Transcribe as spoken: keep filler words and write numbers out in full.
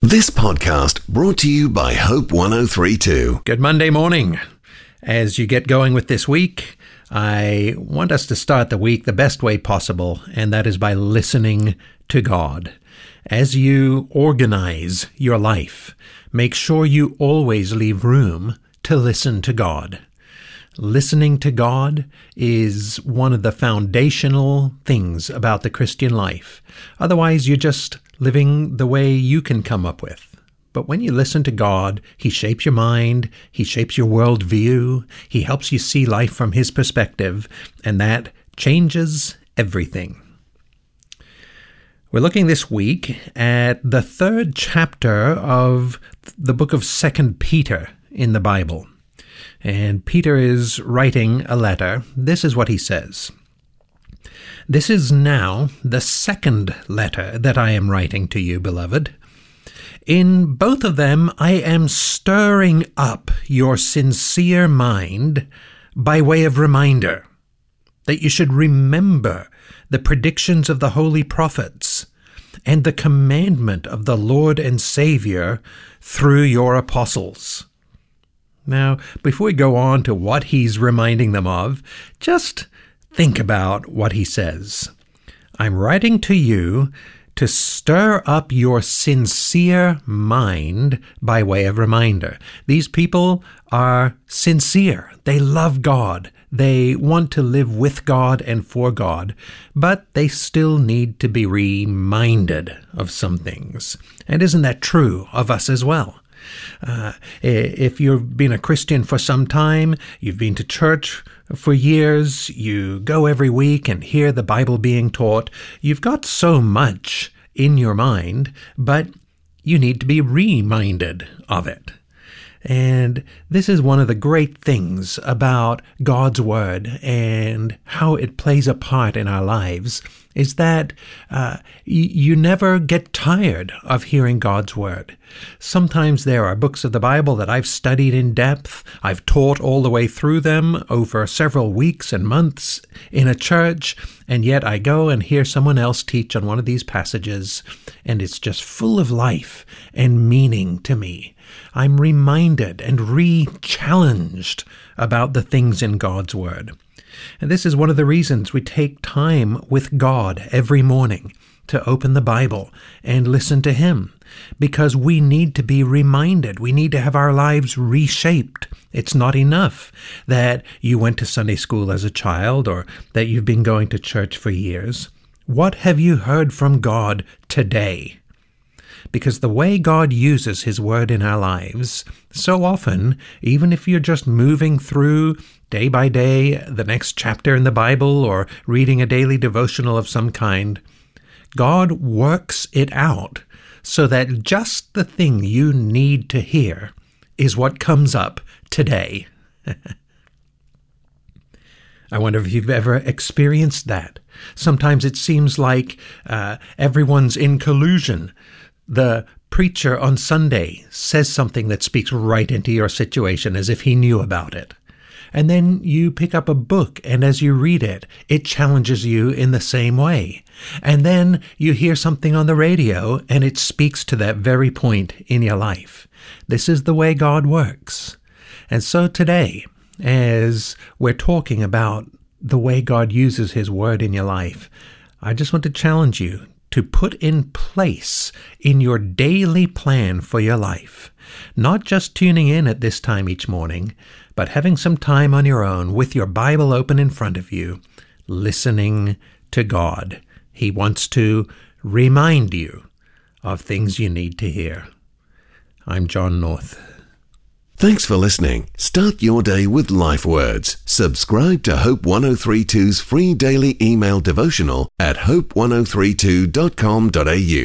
This podcast brought to you by Hope one oh three point two. Good Monday morning. As you get going with this week, I want us to start the week the best way possible, and that is by listening to God. As you organize your life, make sure you always leave room to listen to God. Listening to God is one of the foundational things about the Christian life. Otherwise, you're just living the way you can come up with. But when you listen to God, He shapes your mind, He shapes your worldview, He helps you see life from His perspective, and that changes everything. We're looking this week at the third chapter of the book of Second Peter in the Bible. And Peter is writing a letter. This is what he says. This is now the second letter that I am writing to you, beloved. In both of them, I am stirring up your sincere mind by way of reminder that you should remember the predictions of the holy prophets and the commandment of the Lord and Savior through your apostles. Now, before we go on to what he's reminding them of, just think about what he says. I'm writing to you to stir up your sincere mind by way of reminder. These people are sincere. They love God. They want to live with God and for God, but they still need to be reminded of some things. And isn't that true of us as well? Uh, if you've been a Christian for some time, you've been to church for years, you go every week and hear the Bible being taught, you've got so much in your mind, but you need to be reminded of it. And this is one of the great things about God's Word and how it plays a part in our lives, is that uh, y- you never get tired of hearing God's Word. Sometimes there are books of the Bible that I've studied in depth. I've taught all the way through them over several weeks and months in a church, and yet I go and hear someone else teach on one of these passages, and it's just full of life and meaning to me. I'm reminded and re-challenged about the things in God's Word. And this is one of the reasons we take time with God every morning to open the Bible and listen to Him, because we need to be reminded. We need to have our lives reshaped. It's not enough that you went to Sunday school as a child or that you've been going to church for years. What have you heard from God today? Because the way God uses His Word in our lives, so often, even if you're just moving through day by day the next chapter in the Bible or reading a daily devotional of some kind, God works it out so that just the thing you need to hear is what comes up today. I wonder if you've ever experienced that. Sometimes it seems like uh, everyone's in collusion. The preacher on Sunday says something that speaks right into your situation as if he knew about it. And then you pick up a book, and as you read it, it challenges you in the same way. And then you hear something on the radio, and it speaks to that very point in your life. This is the way God works. And so today, as we're talking about the way God uses His Word in your life, I just want to challenge you to put in place in your daily plan for your life, not just tuning in at this time each morning, but having some time on your own with your Bible open in front of you, listening to God. He wants to remind you of things you need to hear. I'm John North. Thanks for listening. Start your day with Life Words. Subscribe to Hope one oh three point two's free daily email devotional at hope one oh three two dot com dot a u.